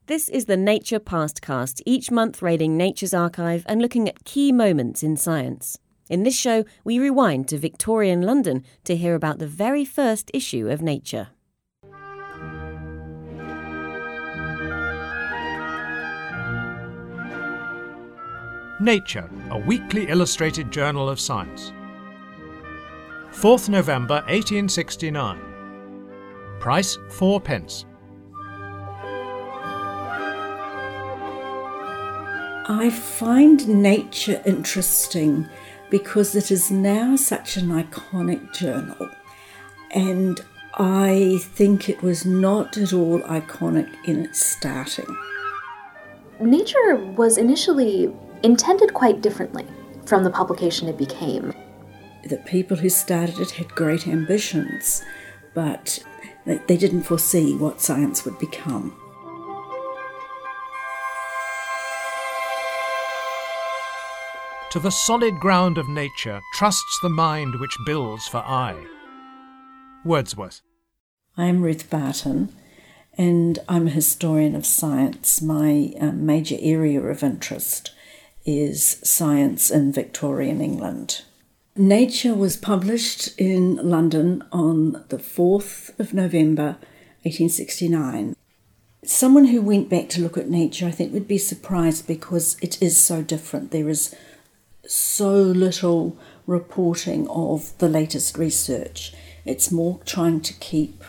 This is the Nature Pastcast, each month raiding Nature's archive and looking at key moments in science. In this show, we rewind to Victorian London to hear about the very first issue of Nature. Nature, a weekly illustrated journal of science. 4th November 1869. Price 4p. I find Nature interesting because it is now such an iconic journal, and I think it was not at all iconic in its starting. Nature was initially intended quite differently from the publication it became. The people who started it had great ambitions, but they didn't foresee what science would become. To the solid ground of nature trusts the mind which builds for aye. Wordsworth. I'm Ruth Barton, and I'm a historian of science. My major area of interest is science in Victorian England. Nature was published in London on the 4th of November 1869. Someone who went back to look at Nature, I think, would be surprised because it is so different. There is so little reporting of the latest research. It's more trying to keep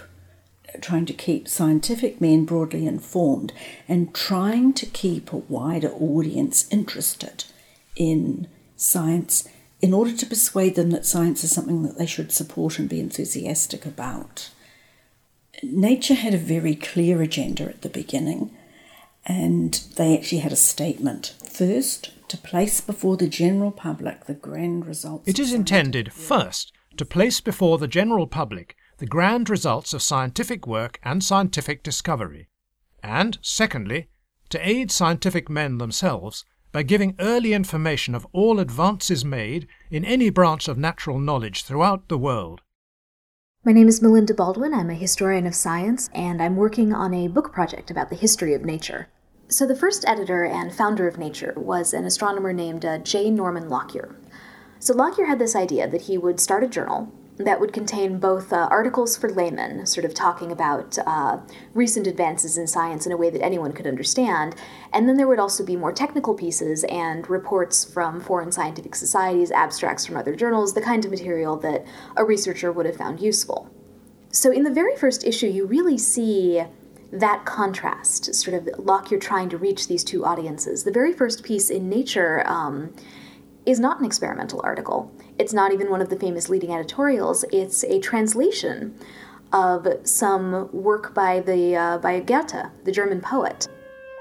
scientific men broadly informed and trying to keep a wider audience interested in science in order to persuade them that science is something that they should support and be enthusiastic about. Nature had a very clear agenda at the beginning, and they actually had a statement. First, to place before the general public the grand results. It is intended, first, to place before the general public the grand results of scientific work and scientific discovery, and, secondly, to aid scientific men themselves by giving early information of all advances made in any branch of natural knowledge throughout the world. My name is Melinda Baldwin. I'm a historian of science, and I'm working on a book project about the history of nature. So the first editor and founder of Nature was an astronomer named J. Norman Lockyer. So Lockyer had this idea that he would start a journal that would contain both articles for laymen, sort of talking about recent advances in science in a way that anyone could understand, and then there would also be more technical pieces and reports from foreign scientific societies, abstracts from other journals, the kind of material that a researcher would have found useful. So in the very first issue, you really see that contrast, sort of Lockyer trying to reach these two audiences. The very first piece in Nature is not an experimental article. It's not even one of the famous leading editorials. It's a translation of some work by Goethe, the German poet.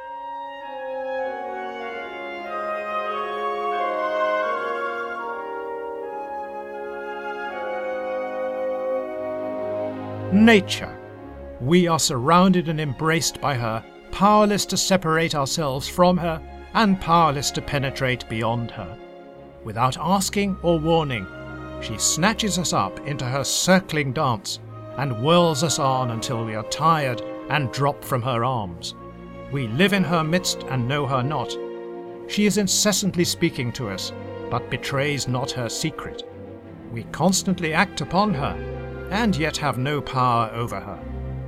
Nature. We are surrounded and embraced by her, powerless to separate ourselves from her, and powerless to penetrate beyond her. Without asking or warning, she snatches us up into her circling dance and whirls us on until we are tired and drop from her arms. We live in her midst and know her not. She is incessantly speaking to us, but betrays not her secret. We constantly act upon her, and yet have no power over her.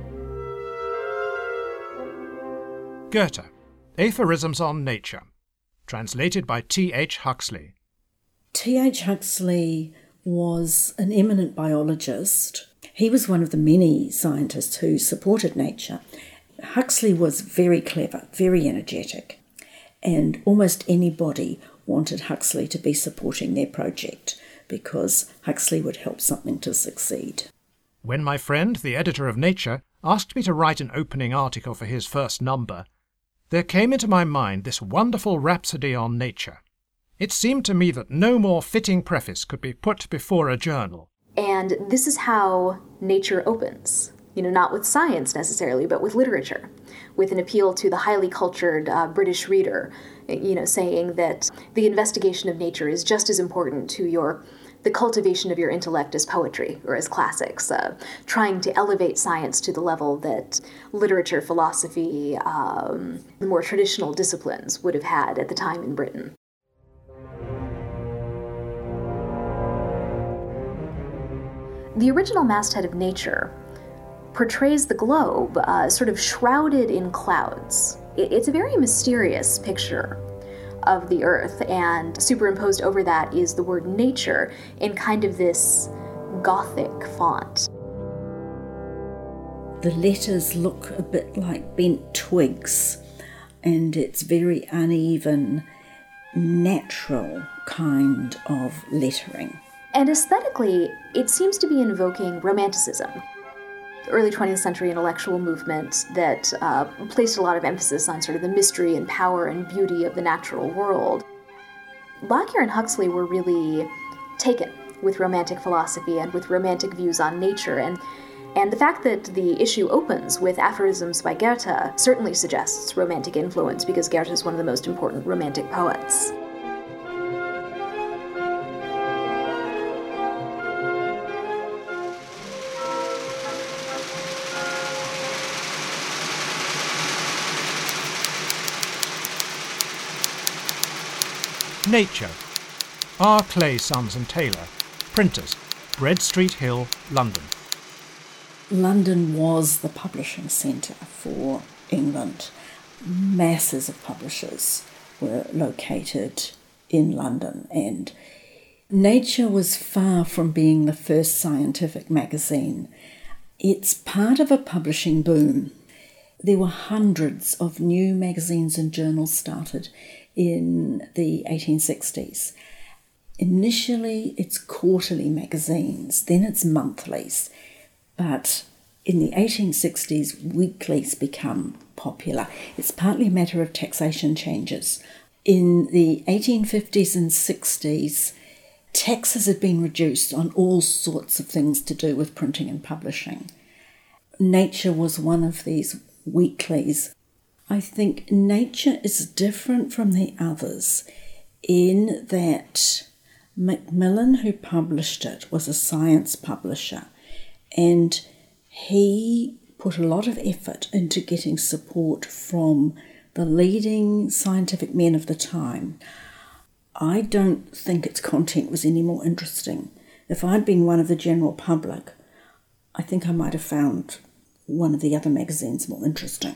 Goethe, Aphorisms on Nature, translated by T.H. Huxley. T.H. Huxley was an eminent biologist. He was one of the many scientists who supported Nature. Huxley was very clever, very energetic, and almost anybody wanted Huxley to be supporting their project because Huxley would help something to succeed. When my friend, the editor of Nature, asked me to write an opening article for his first number, there came into my mind this wonderful rhapsody on nature. It seemed to me that no more fitting preface could be put before a journal. And this is how Nature opens. Not with science necessarily, but with literature, with an appeal to the highly cultured British reader, saying that the investigation of nature is just as important to your the cultivation of your intellect as poetry or as classics, trying to elevate science to the level that literature, philosophy, the more traditional disciplines would have had at the time in Britain. The original masthead of Nature portrays the globe sort of shrouded in clouds. It's a very mysterious picture of the Earth, and superimposed over that is the word nature in kind of this Gothic font. The letters look a bit like bent twigs, and it's very uneven, natural kind of lettering. And aesthetically, it seems to be invoking Romanticism, the early 20th century intellectual movement that placed a lot of emphasis on sort of the mystery and power and beauty of the natural world. Lockyer and Huxley were really taken with Romantic philosophy and with Romantic views on nature, and the fact that the issue opens with aphorisms by Goethe certainly suggests Romantic influence, because Goethe is one of the most important Romantic poets. Nature. R. Clay, Sons and Taylor. Printers. Bread Street Hill, London. London was the publishing centre for England. Masses of publishers were located in London, and Nature was far from being the first scientific magazine. It's part of a publishing boom. There were hundreds of new magazines and journals started in the 1860s. Initially, it's quarterly magazines, then it's monthlies. But in the 1860s, weeklies become popular. It's partly a matter of taxation changes. In the 1850s and 60s, taxes had been reduced on all sorts of things to do with printing and publishing. Nature was one of these weeklies. I think Nature is different from the others in that Macmillan, who published it, was a science publisher, and he put a lot of effort into getting support from the leading scientific men of the time. I don't think its content was any more interesting. If I'd been one of the general public, I think I might have found one of the other magazines more interesting.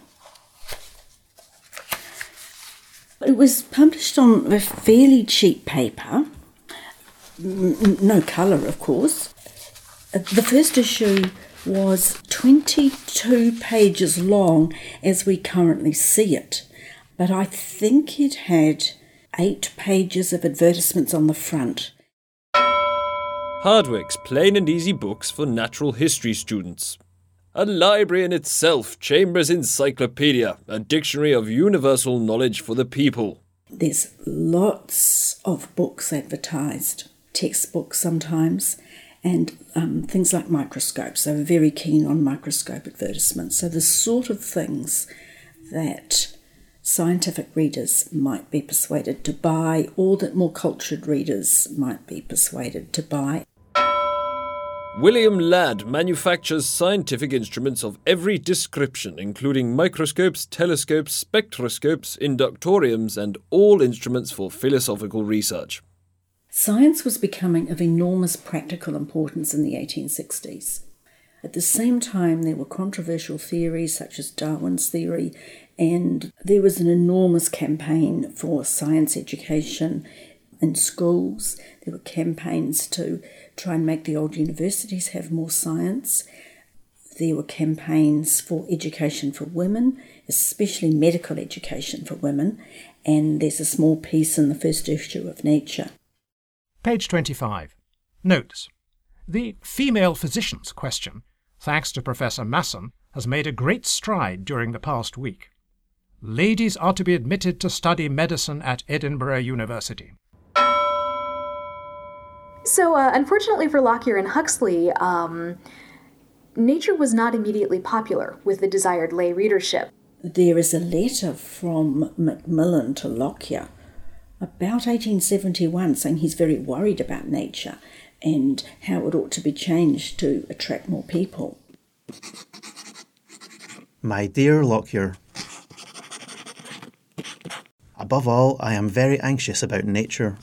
It was published on a fairly cheap paper, no colour, of course. The first issue was 22 pages long as we currently see it, but I think it had 8 pages of advertisements on the front. Hardwick's Plain and Easy Books for Natural History Students. A library in itself, Chambers' Encyclopedia, a dictionary of universal knowledge for the people. There's lots of books advertised, textbooks sometimes, and things like microscopes. They were very keen on microscope advertisements. So the sort of things that scientific readers might be persuaded to buy, or that more cultured readers might be persuaded to buy. William Ladd manufactures scientific instruments of every description, including microscopes, telescopes, spectroscopes, inductoriums, and all instruments for philosophical research. Science was becoming of enormous practical importance in the 1860s. At the same time, there were controversial theories such as Darwin's theory, and there was an enormous campaign for science education in schools. There were campaigns to try and make the old universities have more science. There were campaigns for education for women, especially medical education for women, and there's a small piece in the first issue of Nature. Page 25. Notes. The female physicians question, thanks to Professor Masson, has made a great stride during the past week. Ladies are to be admitted to study medicine at Edinburgh University. So, unfortunately for Lockyer and Huxley, Nature was not immediately popular with the desired lay readership. There is a letter from Macmillan to Lockyer about 1871 saying he's very worried about Nature, and how it ought to be changed to attract more people. My dear Lockyer, above all, I am very anxious about nature.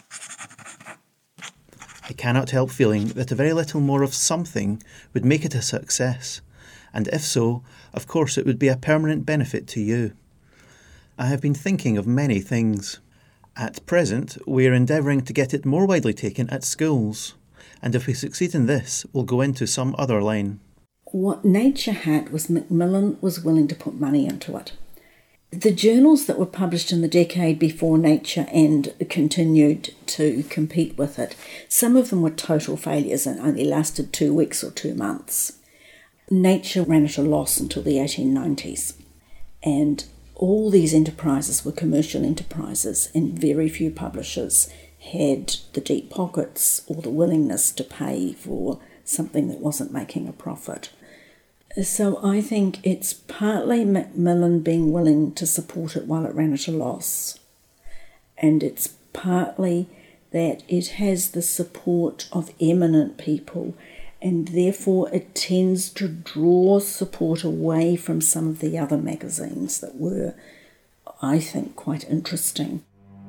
I cannot help feeling that a very little more of something would make it a success, and if so, of course it would be a permanent benefit to you. I have been thinking of many things. At present, we are endeavouring to get it more widely taken at schools, and if we succeed in this, we'll go into some other line. What Nature had was Macmillan was willing to put money into it. The journals that were published in the decade before Nature and continued to compete with it, some of them were total failures and only lasted 2 weeks or 2 months. Nature ran at a loss until the 1890s, and all these enterprises were commercial enterprises, and very few publishers had the deep pockets or the willingness to pay for something that wasn't making a profit. So I think it's partly Macmillan being willing to support it while it ran at a loss, and it's partly that it has the support of eminent people, and therefore it tends to draw support away from some of the other magazines that were, I think, quite interesting.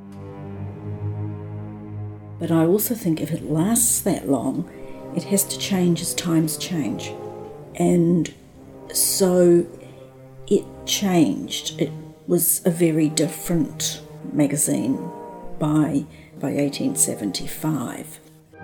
But I also think if it lasts that long, it has to change as times change. And so it changed. It was a very different magazine by 1875.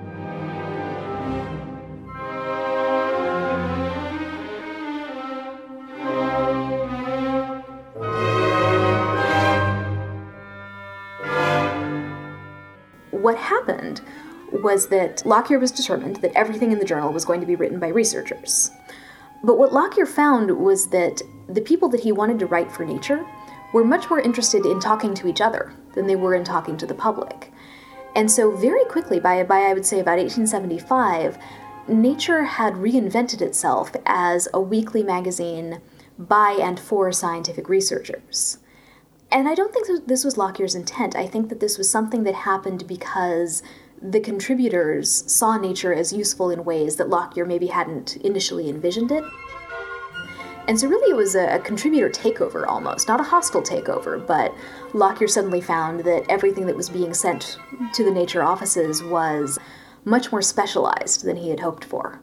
What happened was that Lockyer was determined that everything in the journal was going to be written by researchers. But what Lockyer found was that the people that he wanted to write for Nature were much more interested in talking to each other than they were in talking to the public. And so very quickly, by I would say about 1875, Nature had reinvented itself as a weekly magazine by and for scientific researchers. And I don't think that this was Lockyer's intent. I think that this was something that happened because the contributors saw Nature as useful in ways that Lockyer maybe hadn't initially envisioned it. And so really it was a contributor takeover almost, not a hostile takeover, but Lockyer suddenly found that everything that was being sent to the Nature offices was much more specialized than he had hoped for.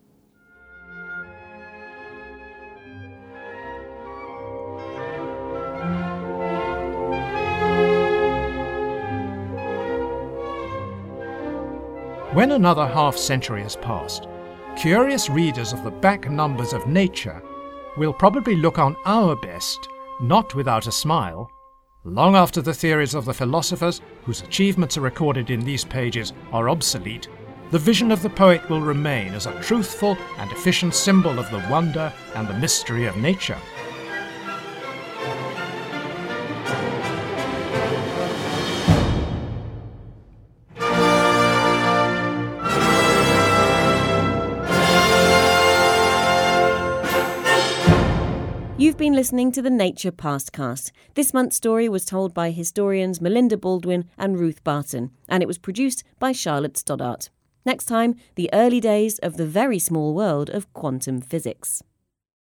When another half-century has passed, curious readers of the back numbers of Nature will probably look on our best, not without a smile. Long after the theories of the philosophers, whose achievements are recorded in these pages, are obsolete, the vision of the poet will remain as a truthful and efficient symbol of the wonder and the mystery of nature. You've been listening to the Nature Pastcast. This month's story was told by historians Melinda Baldwin and Ruth Barton, and it was produced by Charlotte Stoddart. Next time, the early days of the very small world of quantum physics.